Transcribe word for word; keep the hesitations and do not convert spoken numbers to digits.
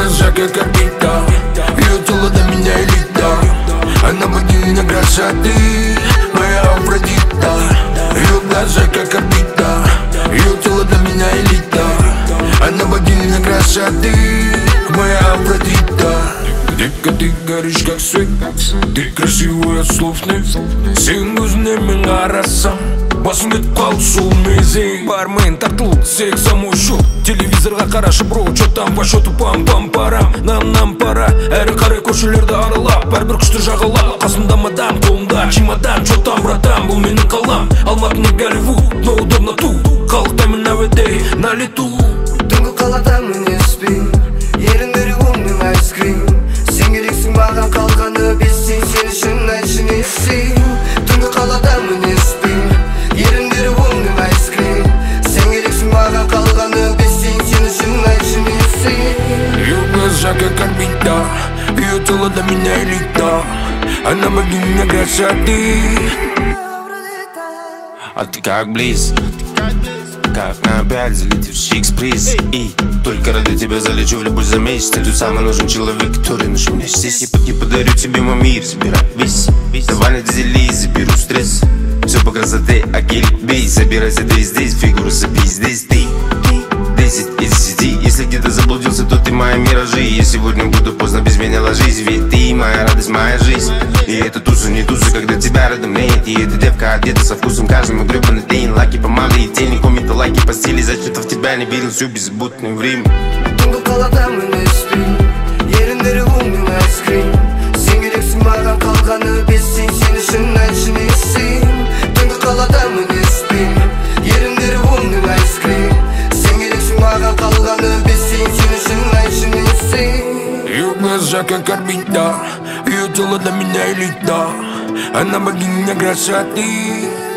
глаза как орбита, ее тело до меня элита. Она богиня красоты, моя Афродита. Ее глаза как орбита, ее тело для меня элита. Она богиня красоты, моя Афродита. Детка, ты горишь как свет, ты красивая от слов нет. Сен көзіне мен қарасам, басым кетіп қалды сол мезей. Бармен тартыл, сек за мой счет. Телевизорға қарашы бро, чё там по счету, пам-пам-парам. Нам-нам пара, әрі қарай көшелерді аралап, бәрбір күшті жағалап. Қасымда мадам, қолымда чемодан, чё там братан, бұл менің қалам. Алматыны Голливуд, но удобно тут, қалықтаймын әуеде на лету. Түнгі қаладамын еспей, еріндері өңнің айскрим. Сен керексің маған, қалғаны бестен, сен үшін айтшы не істейін. Түнгі қаладамын еспей, еріндері өңнің айскрим. Сен керексің маған, қалғаны бестен, сен үшін айтшы не істейін. Ее глаза как орбита, ее тело для меня элита. Она богиня красоты. А ты как близ, как на опять залетевший экспресс. И только ради тебя залечу в любой за месяц. Ты тот самый нужен человек, который нужен мне здесь. Я, я подарю тебе мой мир, забирай весь. Давай на дизеле, заберу стресс. Все по красоте, а гелик бей. Забирайся ты здесь, фигуру забей здесь ты. Десять из десяти, если где-то заблудился, то ты моя миражи. Я сегодня буду поздно, без меня ложись. Ведь ты моя радость, моя жизнь. И это туса, не туса, когда тебя рядом нет. И эта девка одета со вкусом, каждому гребаный день. Лаки помады и тени, комменты, лайки, постели. Зачем-то в тебя не видел всю беззаботное время. Түнгі қаладамын еспей, еріндері өңнің айскрим. Сен керексің маған, қалғаны бестен, сен үшін айтшы не істейін. Түнгі қаладамын еспей, еріндері өңнің айскрим. Сен керексің маған, қалғаны бестен, сен үшін айтшы не істейін. Ее глаза как орбита, ее тело для меня элита. Она богиня красоты.